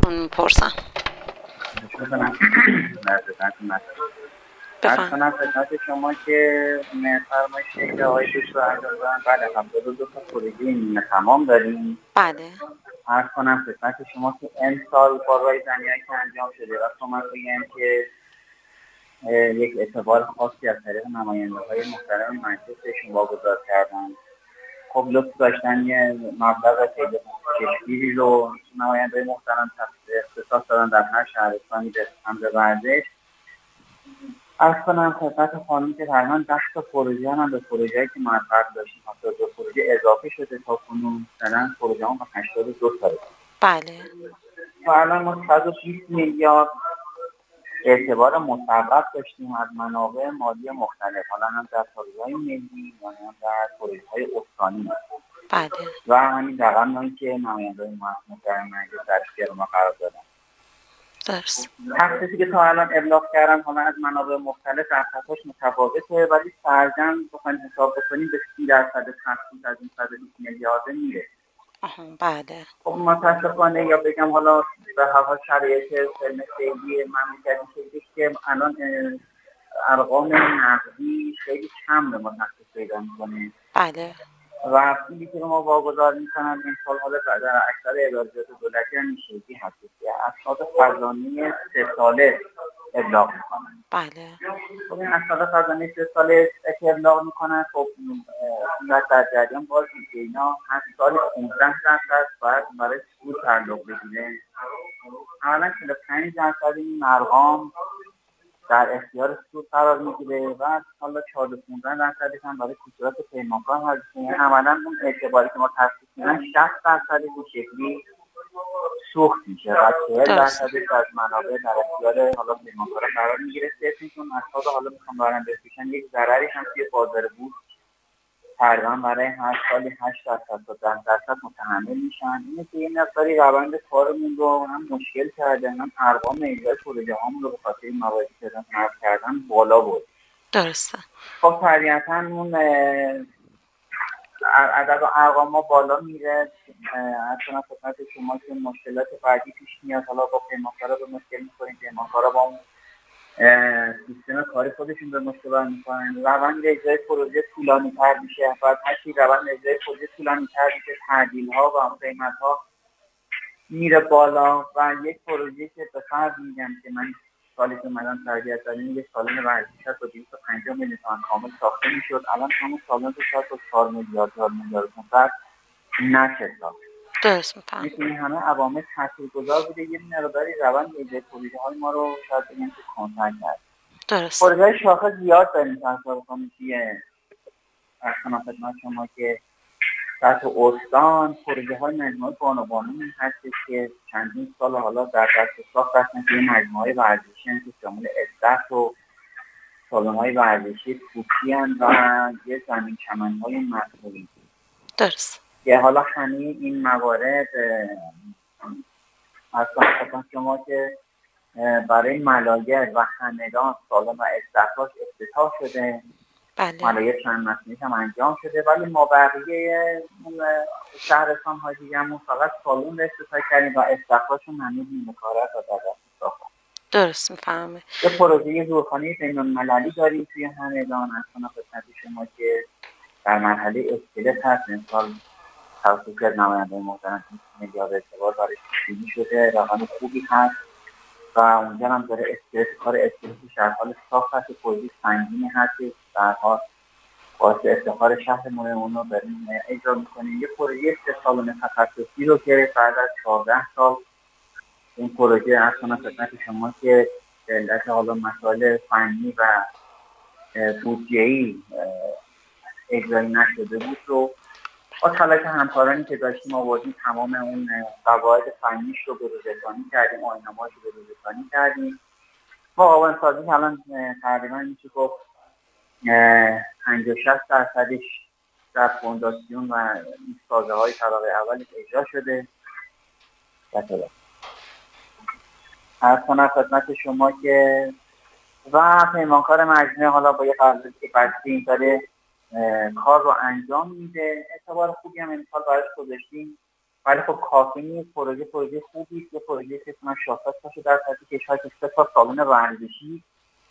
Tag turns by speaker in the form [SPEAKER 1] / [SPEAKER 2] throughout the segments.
[SPEAKER 1] پرسم.
[SPEAKER 2] بکنم عرض
[SPEAKER 1] بفهم.
[SPEAKER 2] کنم خدمت شما که فرمایشی که آقای دکتر انجام دادن، بله 72 تا پروژه نیمه تمام داریم.
[SPEAKER 1] بله.
[SPEAKER 2] عرض کنم خدمت شما که امسال کارهای زمینی که انجام شده و شما بگم که یک اعتبار خاصی از طریق نماینده‌های محترم مجلسشون واگذار کردن. خب لطف داشتن یه مبلغ خیلی چشمگیری رو نماینده محترم اختصاص دادن در هر شهرستانی به امر ورزش. عرض کنم خدمت خانم که تقریبا 10 تا پروژه هم به پروژه‌ای که موفق داشتیم 72 پروژه اضافه شده تا کنون مثلا پروژه هم به 82 تا رسید.
[SPEAKER 1] بله.
[SPEAKER 2] و الان ما 120 میلیارد اعتبار مصوب داشتیم از منابع مالی مختلف، حالا هم در پروژه‌های ملی و هم در پروژه‌های استانی.
[SPEAKER 1] بله.
[SPEAKER 2] و همین رقم‌هایی که نماینده‌های محترم مجلس در اختیار ما قرار دادن.
[SPEAKER 1] درست.
[SPEAKER 2] تخصیصی که تا الان ابلاغ کردن حالا از منابع مختلف درصدهاش متفاوته، ولی فرضاً بخوایم حساب بکنیم به 30% تخصیص از این 120 میلیارد میره.
[SPEAKER 1] بله.
[SPEAKER 2] خب متاسفانه یا بگم حالا به هر حال شرایط فعلی مملکتی شکلی که الان ارقام نقدی خیلی کم به ما تخصیص پیدا می‌کنه.
[SPEAKER 1] بله.
[SPEAKER 2] و پولی که ما واگذار میکنن این سال حالا در اکثر ادارجات دولتی هم این شکلی هستش که اسناد خزانه 3 ساله ابلاغ میکنن.
[SPEAKER 1] بله.
[SPEAKER 2] خب این اسناد خزانه 3 ساله که ابلاغ میکنن، خب این در جریان باز که اینا هر سال 15% باید برای سود تعلق بگیره. اولا 45% این ارقام در اختیار سود قرار میگیره و حالا 14-15% هم برای کسورت پیمانکار هستیم. عملا اون اعتباری که ما تخصیص میدن 60% این شکلی سوخت میشه و 40% از منابع در اختیار حالا پیمانکار قرار میگیره. سیفیشون اصحاب حالا میخوام برن بفروشن یک ضرری هم توی بازار بود تقریبا برای هر سالی 8% تا 10% متحمل میشن. اینه که یه مقداری روند کارمون رو هم مشکل کرده، هم ارقام اجرای پروژه هامون رو به خاطر این مواردی که نقل کردن بالا بود.
[SPEAKER 1] درسته.
[SPEAKER 2] خب طبیعتاً اون عدد و ارقام ما بالا میره. اصلا خدمت شما که مشکلات بعدی پیش میاد، حالا با پیمانکارا به مشکل میخوریم، پیمانکارا با اون سیستم کاری خودشون به مشکل میکنن، روند اجرای پروژه طولانی تر میشه. بعد هرچی روند اجرای پروژه طولانی تر میشه تعدیل ها و اون قیمت ها میره بالا. و یک پروژه که به فرض میگم که من سالی که اومدم تربیت دادیم یک سالن ورزشی هست و 250 میلیون تومان کامل ساخته میشد، الان همون سالن رو شاید با 4 میلیارد نشه ساخت.
[SPEAKER 1] درست میفهم.
[SPEAKER 2] این همه عوامل تاثیرگذار بوده یه مقداری روند اجرای پروژه های ما رو شاید بگیم که کنترل کرد.
[SPEAKER 1] درست.
[SPEAKER 2] پروژه شاخص زیاد داریم تصور کنید که اصلا خدمت شما که در استان پروژه های مجموعه بانوانی هستش که چندین سال حالا در دست ساخت هستن که مجموعه ورزشی هستن که شامل استخر و سالن های ورزشی توپی و یه زمین کمن های مصنوعی.
[SPEAKER 1] درست.
[SPEAKER 2] که حالا همه این موارد اصلا خدمت شما که برای ملایر و همدان سالن و استخراج افتتاح شده.
[SPEAKER 1] بله.
[SPEAKER 2] ملایر چند مصنوعی هم انجام شده، ولی ما بقیه شهرستان های دیگه همون فقط سالن رو افتتاح کردیم و استخراجشون هنوز نیمه کاره است و در دست ساختن.
[SPEAKER 1] درست میفهمه.
[SPEAKER 2] یه پروژه زورخانه بین‌المللی داریم توی همدان. اصلا خدمت شما که در مرحله اسکلت هست. امسال توسط از نماینده محترم میلیارد اعتبار برای پیش‌بینی شده، رقم خوبی هست و اونجا هم داره کار اسکلتش در حال ساخت هست. پروژه سنگینی هست در حال باعث افتخار شهرمون اون رو داریم اجرا میکنیم. یه پروژه 3 سالانه تخصصی رو که بعد از 14 سال این پروژه اصلا خدمت شما که به علت حالا مسائل فنی و بودجه‌ای اجرایی نشده بود رو با تلاش همکارانی که داشتیم آوردیم، تمام اون قواعد فنیش رو بروزرسانی کردیم، آیین‌نامه‌اش رو بروزرسانی کردیم. مقاوم سازی الان تقریبا میشه گفت 50-60% در فونداسیون و این سازه های طبقه اول اجرا شده. از کنم خدمت شما که و پیمانکار مجموعه حالا با یه قراردادی که بسته این داره کار رو انجام میده. اعتبار خوبی هم امسال براش گذاشتیم ولی خب کافی نیست. پروژه خوبی است، یه پروژه که من شاخص باشه در سطح کشور که 3 تا سالن ورزشی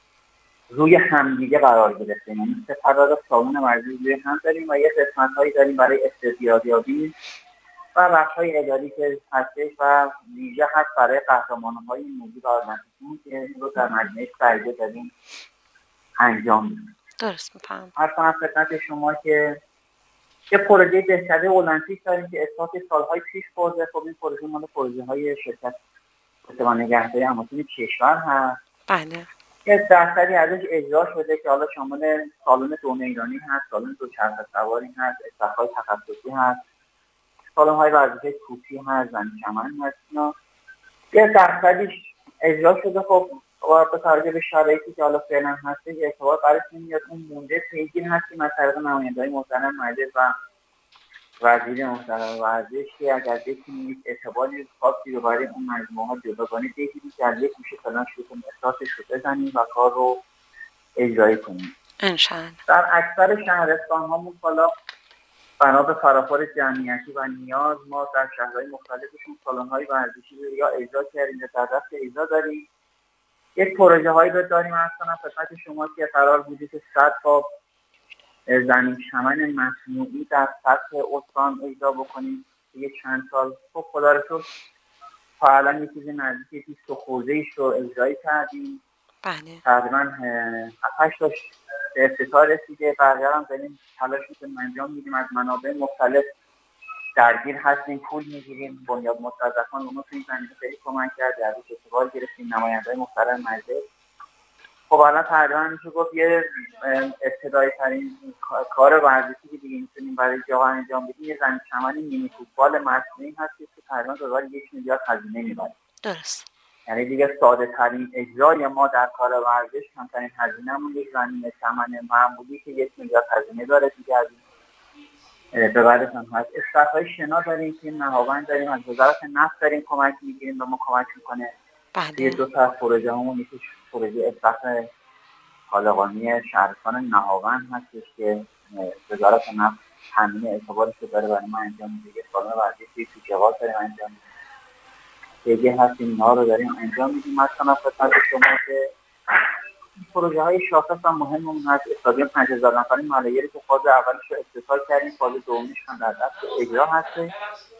[SPEAKER 2] روی همدیگه قرار گرفته. یعنی 3 عدد سالن ورزشی روی هم داریم و یه قسمت‌هایی داریم برای استعدادیابی و بخش‌های اداری که هستش و ویژه هست برای قهرمان‌های ملی و المپیک که این رو در مجموعه سعیده داریم انجام میدیم.
[SPEAKER 1] درست میفهم.
[SPEAKER 2] هر کنم خدمت شما که یه پروژه دهکده المپیک داریم که اساس سالهای پیش برده. خب این پروژه مال پروژه‌های شرکت اتحاد نگهداری اماکن کشور هست.
[SPEAKER 1] بله.
[SPEAKER 2] یه درصدی ازش اجرا شده که حالا شامل سالن دو ایرانی هست، سالن دوچرخه سواری هست، استخوان تخصصی هست، سالن‌های ورزشی کوچی هست، زمین کمر هست. اینا یه درصدیش اجرا شده. خب با توجه به شرایطی که حالا فعلا هست اعتبار برش نمیاد. اون مونده پیگیر هستیم از طریق نماینده‌های محترم مجلس و وزیر محترم ورزش که اگر بتونید اعتباری خاصی رو برای اون مجموعه‌ها جداگانه بگیرید که از یک گوشه فعلا شروع کنید اساسش رو بزنید و کار رو اجرایی کنید.
[SPEAKER 1] انشاءالله.
[SPEAKER 2] در اکثر شهرستان‌هامون حالا بنا به فراخور جمعیتی و نیاز ما در شهرهای مختلفشون سالن‌های ورزشی رو یا اجرا کردیم یا در دست اجرا داریم. یک پروژه‌هایی رو داریم از کنم خدمت شما که قرار بوده که 100 تا زمین کمر مصنوعی در سطح استان اجرا بکنیم یه چند سال. خب خدا رو شکر تا الان یه چیزی نزدیک 20 خورده‌ایش رو اجرایی کردیم.
[SPEAKER 1] بله.
[SPEAKER 2] تقریبا 7-8 تا به افتتاح رسیده. بقیه هم داریم تلاش می‌کنیم انجام میدیم. از منابع مختلف درگیر هستیم، پول میگیریم. بنیاد مستضعفان اونو توی این زمینه خیلی کمک کرده، ازش اعتبار گرفتیم. نماینده‌های محترم مجلس خب الان تقریبا میشه گفت یه ابتدایی ترین کار ورزشی که دیگه میتونیم برای جهان انجام بدیم یه زمین کمر مینی فوتبال مصنوعی هست که تقریبا دلار 1 میلیارد هزینه میبره.
[SPEAKER 1] درست.
[SPEAKER 2] یعنی دیگه ساده ترین اجرای ما در کار ورزش کمترین هزینه‌مون یک زمین کمر معمولی که 1 میلیارد هزینه داره دیگه از به بعدش هم هست. استخوان شنا داریم که نهاوند داریم، از وزارت نفت داریم کمک میگیریم به ما کمک میکنه.
[SPEAKER 1] بله.
[SPEAKER 2] یه 2 تا از پروژه همون یکیش پروژه استخوان خالقانی شهرستان نهاوند هستش که وزارت نفت تامین اعتبارش رو داره برای ما انجام میده. یه سالن ورزشی تو جواد داریم انجام میدیم. دیگه هستیم اینها رو داریم انجام میدیم. مثلا خدمت شما که پروژه های شاخص هم مهممون هست. استادیوم 5000 نفری ملایری که فاز اولش رو افتتاح کردیم، فاز دومیش هم در دست اجرا هست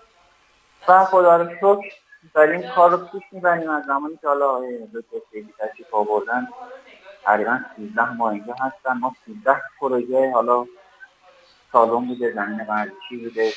[SPEAKER 2] و خدا رو شکر داریم کار رو پیش میبریم. از زمانی که حالا دکتر سیدی تشریف آوردن تقریبا 13 ماه اینجا هستن. ما 13 پروژه حالا سالن بوده، زمین ورزشی بوده،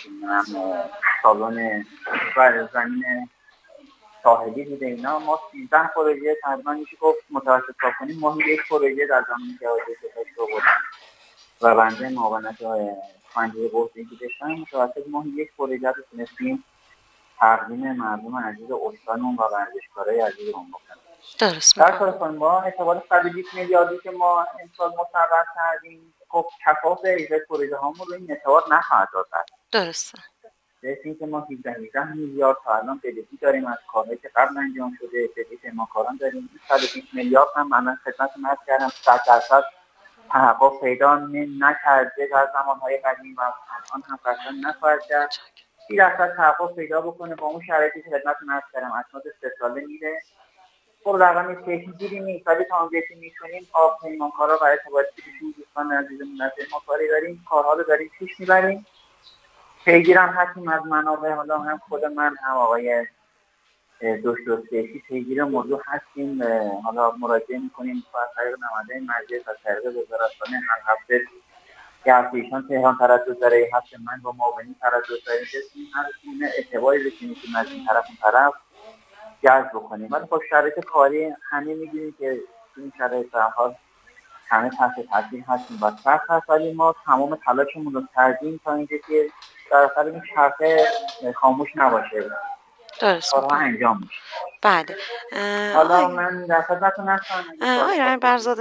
[SPEAKER 2] سالن زمین ساحلی بوده، اینا ما 13 پروژه تقریبا میشه گفت متوسط حساب کنیم ماهی یک پروژه در زمین جوازی ستاش رو بودن و بنده معاونت خانجه بورسی که داشتن متوسط ماهی یک پروژه رو تونستیم تقدیم مردم عزیز استانمون و ورزشکارای عزیزمون بکنیم.
[SPEAKER 1] درست
[SPEAKER 2] در
[SPEAKER 1] میفهم.
[SPEAKER 2] کار با اعتبار 120 میلیاردی که ما امسال مصور کردیم خب کفاف اجرای پروژه هامون رو این اعتبار نخواهد داد.
[SPEAKER 1] درسته.
[SPEAKER 2] به اینکه ما 18 میلیارد تا الان بدهی داریم از کارهایی که قبل انجام شده، بدهی پیمانکاران داریم. 120 میلیارد هم من خدمتتون عرض کردم 100% تحقق پیدا نکرده در زمانهای قدیم و الان هم قطعا نخواهد کرد. 30% تحقق پیدا بکنه با اون شرایطی که خدمتتون عرض کردم اسناد 3 ساله میره. خب رقم تکنیکی نیست ولی تا اونجایی میتونیم پیمانکارا برای توسطشون دوستان عزیزمون از ما کاری داریم، کارها رو داریم پیش میبریم. پیگیرم هستیم از منابع، حالا هم خود من هم آقای دکتر سیفی پیگیر موضوع هستیم. حالا مراجعه میکنیم از طریق نماینده مجلس، از طریق وزارتخانه هر هفته که هفته ایشان تهران تردد داره، یه هفته من با معاونین تردد داریم. هر گونه اعتباری رو که میتونیم از این طرف اون طرف جذب بکنیم. ولی خب شرایط کاری همه میدونیم که این شرایط به هر حال همه تحت تاثیر هستیم و سخت هست، ولی ما تمام تلاشمون رو کردیم تا اینکه که در آخر این چرخه خاموش نباشه،
[SPEAKER 1] درست
[SPEAKER 2] کارها
[SPEAKER 1] میفهم.
[SPEAKER 2] انجام میشه.
[SPEAKER 1] بله.
[SPEAKER 2] حالا من در خدمتتون هستم.
[SPEAKER 1] آقای رنگ برزاده،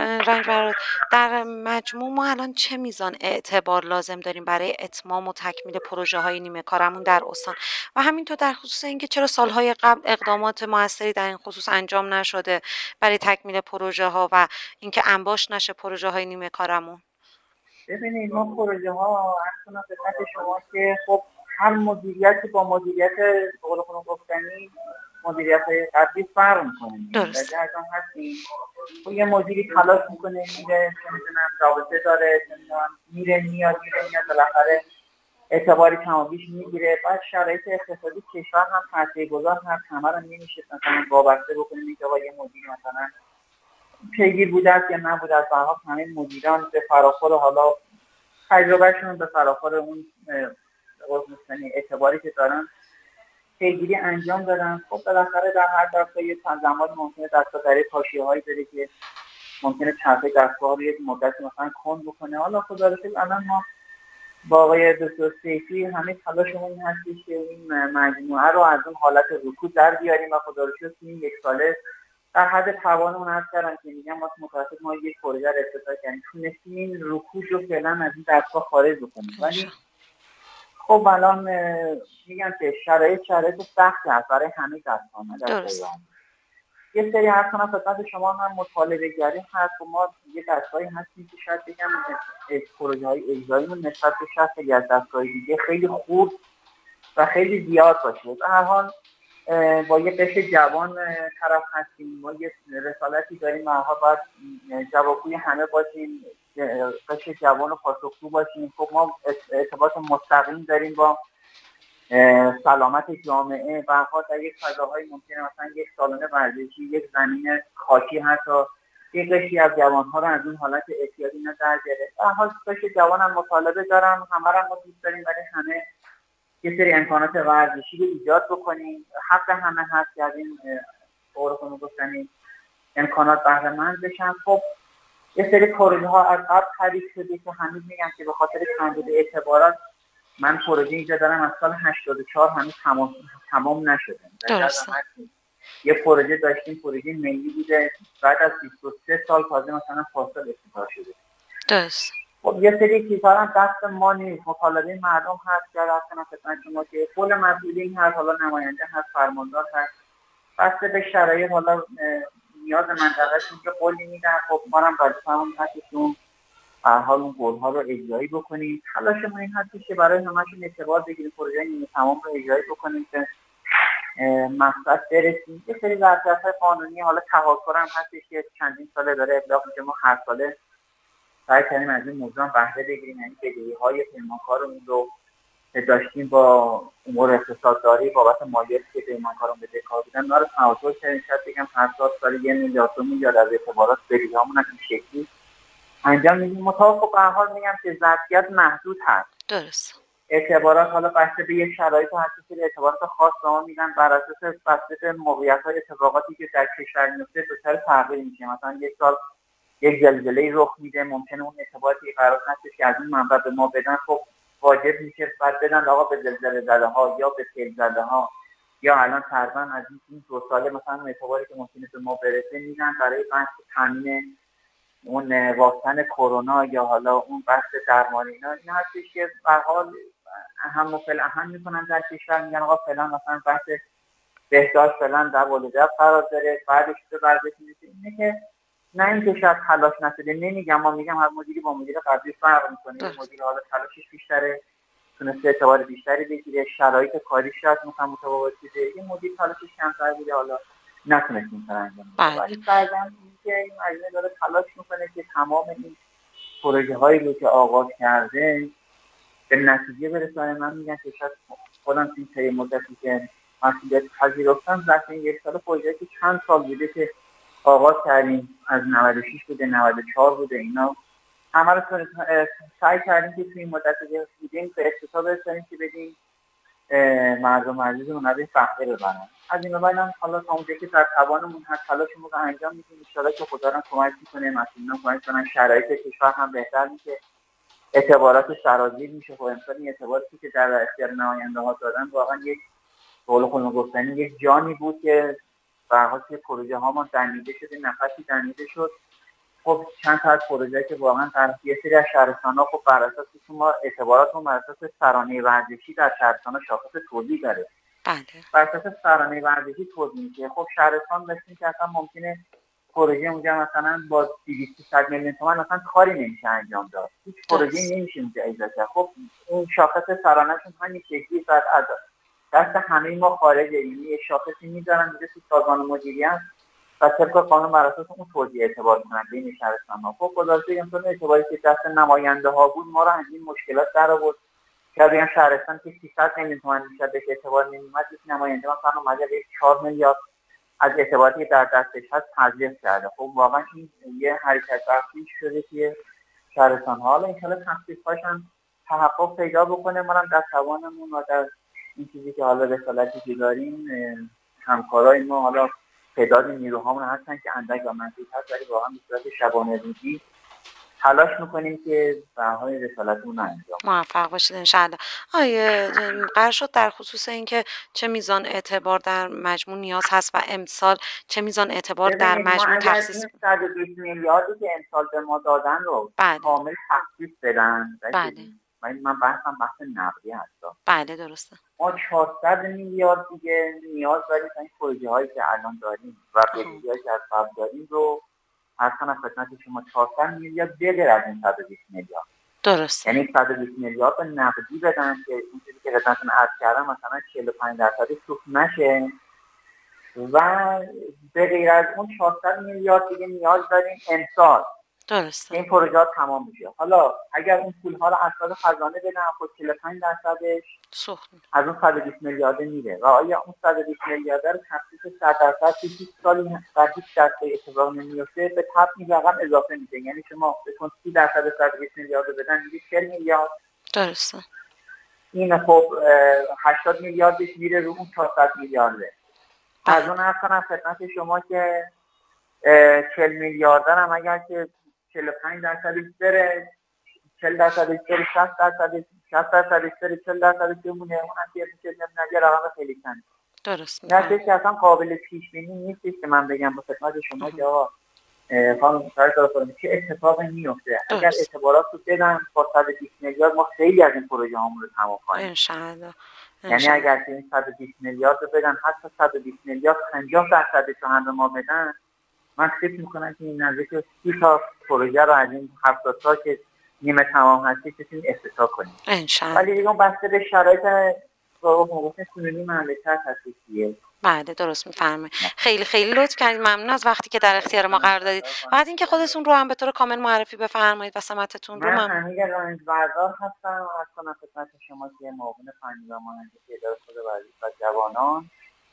[SPEAKER 1] در مجموع ما الان چه میزان اعتبار لازم داریم برای اتمام و تکمیل پروژه های نیمه کارمون در استان و همینطور در خصوص اینکه چرا سالهای قبل اقدامات موثری در این خصوص انجام نشده برای تکمیل پروژه ها و اینکه انباش نشه پروژه های نیمه کارمون؟
[SPEAKER 2] ببینید ما پروژه ها اصلا خدمت شما که خب هر مدیریتی با مدیریت به قول خودم گفتنی مدیریت‌های قبلی فرق می‌کنه.
[SPEAKER 1] درست.
[SPEAKER 2] در هم هستیم یه مدیری تلاش میکنه میره چه میدونم رابطه داره میره میاد بالاخره اعتباری کمابیش میگیره. بعد شرایط اقتصادی کشور هم تاثیرگذار هست، همه رو نمیشه مثلا وابسته بکنیم اینکه آقا یه مدیر مثلا پیگیر بوده است یا نبوده است. برها همه مدیران به فراخور حالا تجربهشون به فراخور اون اعتباری که دارن پیگیری انجام دادن. خب بالاخره در هر دستگاه یه چند زمان ممکنه دستگاه در حاشیه‌هایی داره که ممکنه چرخه دستگاه رو یک مدت مثلا کند بکنه. حالا خدا رو شکر الان ما با آقای دکتر سیفی همه تلاشمون این هستش که این مجموعه رو از اون حالت رکود در بیاریم و خدا رو شکر این یک ساله در حد توانمون هست کردن که میگم ما متوسط ما یک پروژه رو افتتاح کردیم تونستیم این رکود رو فعلا از این دستگاه خارج بکنیم. ولی خب الان میگم که شرایط سختی هست برای همه دستگاه در ایران. یه سری هر کنم خدمت شما هم مطالبه گری هست و ما یه دستگاهی هستیم که شاید بگم پروژه های اجراییمون نسبت به 60 از دستگاه دیگه خیلی خوب و خیلی زیاد باشه. به هر حال با یه قشر جوان طرف هستیم، ما یه رسالتی داریم، ما باید جوابگوی همه باشیم، قشر جوان و پاسخگو باشیم. خب ما ارتباط مستقیم داریم با سلامت جامعه. به هر حال در یک فضاهای ممکنه مثلا یک سالن ورزشی، یک زمین خاکی حتی یک قشری از جوان‌ها رو از اون حالت اعتیادی اینا در بیاره. به هر حال قشر جوان هم مطالبه دارم، همه رو ما دوست داریم، ولی همه یه سری امکانات ورزشی رو ایجاد بکنیم. حق همه هست که از این قربون گفتنی امکانات بهره مند بشن. خب یه سری پروژه‌ها از قبل تعریف شده که هنوز میگم که به خاطر کمبود اعتبارات من پروژه اینجا دارم از سال 84 هنوز تمام نشده. یه پروژه داشتیم، پروژه ملی بوده، بعد از 23 سال تازه مثلا فاصل افتتاح شده.
[SPEAKER 1] درست.
[SPEAKER 2] خب یه سری چیزها هم دست ما نیست، مطالبه مردم هست که رفتن خدمت شما که کل مسئولین هست، حالا نماینده هست، فرماندار هست، بسته به شرایط حالا نیاز منطقه‌شون که قولی میدن. خب ما هم باید همون هستشون حال اون قول‌ها رو اجرایی بکنیم. تلاشمون این هستش که برای همه‌شون اعتبار بگیریم، پروژه نیمه تمام رو اجرایی بکنیم که مقصد برسیم. یه سری ظرفیت‌های قانونی حالا تهاکر هم هستش که چندین ساله داره ابلاغ میشه، ما هر ساله سعی کردیم از این موضوع بهره بگیریم، یعنی بدهی‌های پیمانکارمون رو داشتیم با امور اقتصادداری بابت مالیاتی که پیمانکارمون بدهکار بودن، اونا رو تهاکر کردیم. شاید بگم هر سال 1 میلیارد 2 میلیارد از اعتبارات بدهی‌هامون از این شکلی انجام میدیم. مطابق به هر حال میگم که ظرفیت محدود هست.
[SPEAKER 1] درست.
[SPEAKER 2] اعتبارات حالا بسته به یک شرایط هست که اعتبارات خاص به ما میدن بر اساس بسته به موقعیت‌های اتفاقاتی که در کشور میفته دچار تغییر میشه. مثلا یک سال یک زلزله رخ میده، ممکنه اون اعتباراتی قرار هست که از این منبع به ما بدن، خب واجب میشه بعد بدن آقا به زلزله زده‌ها یا به سیل زده‌ها، یا الان تقریبا از این 2 ساله مثلا اعتباری که ممکنه به ما برسه میدن برای بحث تامین اون واکسن کرونا یا حالا اون بحث درمانی. این هستش که به هر حال اهم و فلاهم میکنن در کشور، میگن آقا فلان مثلا بحث بهداشت فلان در والدیت قرار داره، بعدش به ورزش میرسه. اینه که نه اینکه شاید تلاش نشده، نمیگم، ما میگم هر مدیری با مدیر قبلی فرق میکنه. مدیر حالا تلاشش بیشتره، تونسته اعتبار بیشتری بگیره، شرایط کاریش شاید مثلا متفاوت بوده، یه مدیر تلاشش کمتر بوده، حالا نتونست این کار انجام بده. ولی بعضا که این مجموعه داره تلاش میکنه که تمام این پروژه هایی رو که آغاز کرده به نتیجه برسونه. من میگم که شاید خودم این طی مدتی که مسئولیت پذیرفتم ظرف این یک سال پروژه که چند سال بوده که آغاز کردیم، از 96 بوده 94 بوده، اینا همه رو سعی کردیم که توی این مدت که بودیم به افتتاح برسونیم که بدیم مردم عزیز اونها فخر ببرن. از این بعد هم حالا تا اونجایی که در توانمون هست تلاشمون رو انجام میدیم. ان شاءالله که خدا هم کمک میکنه، مسئولین کمک کنن، شرایط کشور هم بهتر میشه، اعتبارات سرازیر میشه. خب امسال این اعتباراتی که در اختیار نماینده ها دادن واقعا یک قول خودمون گفتنی یک جانی بود که به هر حال که پروژه ها ما دمیده شده، نفسی دمیده شد. خب چند تا از پروژه که واقعا در یه سری از شهرستان‌ها خب بر اساس که ما اعتباراتمون بر اساس سرانه ورزشی در شهرستان‌ها شاخص توزیع داره.
[SPEAKER 1] بله.
[SPEAKER 2] بر اساس سرانه ورزشی توزیع میشه. خب شهرستان داشتیم که اصلا ممکنه پروژه اونجا مثلا با 200 میلیون تومان مثلا کاری نمیشه انجام داد، هیچ پروژه
[SPEAKER 1] درست.
[SPEAKER 2] نمیشه اونجا اجرا کرد. خب اون شاخص سرانه‌شون همین شکلی بعد از دست همه ما خارجه، یعنی یه شاخصی میذارن میگه تو سازمان مدیریت و طبق قانون بر اساس اون توزیع اعتبار کنن بین شهرستان‌ها. خب خدا رو شکر امسال اعتباری که دست نماینده ها بود ما رو از این مشکلات در آورد که بگم شهرستان که 300 میلیون تومان میشد بهش اعتبار نمیومد، یک نماینده مثلا اومده به 4 میلیارد از اعتباراتی که در دستش هست تزریق کرده. خب واقعا این یه حرکت برخی شده که شهرستان ها حالا انشالله تخصیص‌هاش هم تحقق پیدا بکنه. ما هم در توانمون و در این چیزی که حالا رسالتی که داریم همکارای ما حالا تعداد نیروهامون هستن که اندک و منفی هست، ولی واقعا به صورت شبانه روزی تلاش میکنیم که بههای رسالتمون رو انجام
[SPEAKER 1] موفق باشید انشالله. قرار شد در خصوص اینکه چه میزان اعتبار در مجموع نیاز هست و امسال چه میزان اعتبار در
[SPEAKER 2] ببینید ما
[SPEAKER 1] مجموع
[SPEAKER 2] اگر
[SPEAKER 1] تخصیص.
[SPEAKER 2] این 120 میلیاردی که امسال به ما دادن رو
[SPEAKER 1] بله
[SPEAKER 2] کامل تخصیص بدن،
[SPEAKER 1] بله
[SPEAKER 2] من بحثم بحث نقدی هست،
[SPEAKER 1] بله درسته.
[SPEAKER 2] ما 400 میلیارد دیگه نیاز داریم تا این پروژه هایی که الان داریم و پروژه هایی که از قبل داریم رو از خدمت شما 400 میلیارد بغیر از این 120 میلیارد،
[SPEAKER 1] درسته.
[SPEAKER 2] یعنی 120 میلیارد نقدی بدن که اون چیزی که خدمتتون عرض کردم مثلا 45% سوخت نشه و به غیر از اون 400 میلیارد دیگه نیاز داریم امسال
[SPEAKER 1] درسته.
[SPEAKER 2] این پروژه ها تمام میشه. حالا اگر اون پول ها رو افراد خزانه بدن خود 45%
[SPEAKER 1] سوخت
[SPEAKER 2] از اون 120 میلیارد میره و آیا اون 120 میلیارد رو تخصیص 100% که هیچ سالی در هیچ دسته اتفاق نمیفته به طبع این رقم اضافه میشه، یعنی شما بتون 30% 120 میلیارد رو بدن میگه 40 میلیارد.
[SPEAKER 1] درسته.
[SPEAKER 2] این خب 80 میلیاردش میره رو اون 400 میلیارده. از اون هست کنم خدمت شما که 40 میلیارد هم اگر که 45% بره 40% بره 60% بره 40% بمونه، اون هم که یه رقم خیلی کمی.
[SPEAKER 1] درست
[SPEAKER 2] نه که اصلا قابل پیش بینی نیست که من بگم به خدمت شما که آقا خانم چه اتفاقی میفته. اگر اعتبارات رو بدن با 120 میلیارد ما خیلی از این پروژه هامون رو تمام کنیم
[SPEAKER 1] انشاءالله.
[SPEAKER 2] یعنی اگر که این 120 میلیارد رو بدن حتی 120 میلیارد 50% رو هم به ما بدن، من فکر میکنم که این نزدیک 30 تا پروژه رو از این 70 تا که نیمه تمام هستی بتونیم افتتاح کنیم
[SPEAKER 1] انشاءالله.
[SPEAKER 2] ولی دیگه بسته به شرایط موقعیت کنونی مملکت هست دیگه.
[SPEAKER 1] بله درست میفرمایید. خیلی خیلی لطف کردید، ممنون از وقتی که در اختیار ما قرار دادید. بعد اینکه خودتون رو هم به طور کامل معرفی بفرمایید و سمتتون رو.
[SPEAKER 2] من حمید رنجبردار هستم، از کنم خدمت شما که معاون فنی و مهندسی اداره خود ورزش و جوانان.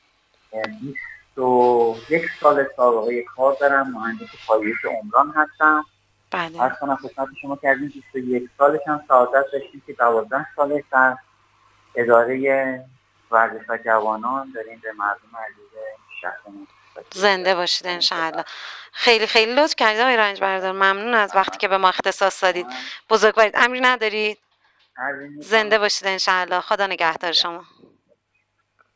[SPEAKER 2] 21 سال سابقه کار دارم، مهندس پایه‌ای عمران هستم.
[SPEAKER 1] بله.
[SPEAKER 2] از کنم خدمت شما که از این 21 سالش هم سعادت داشتیم که 12 سالش در اداره ورزش و جوانان داریم به مردم عزیز شهرمون
[SPEAKER 1] زنده باشید انشاءالله. خیلی خیلی لطف کردید آقای رنجبردار، ممنون از وقتی که به ما اختصاص دادید. بزرگوارید. امری ندارید؟ زنده باشید انشاءالله. خدا نگهدار شما.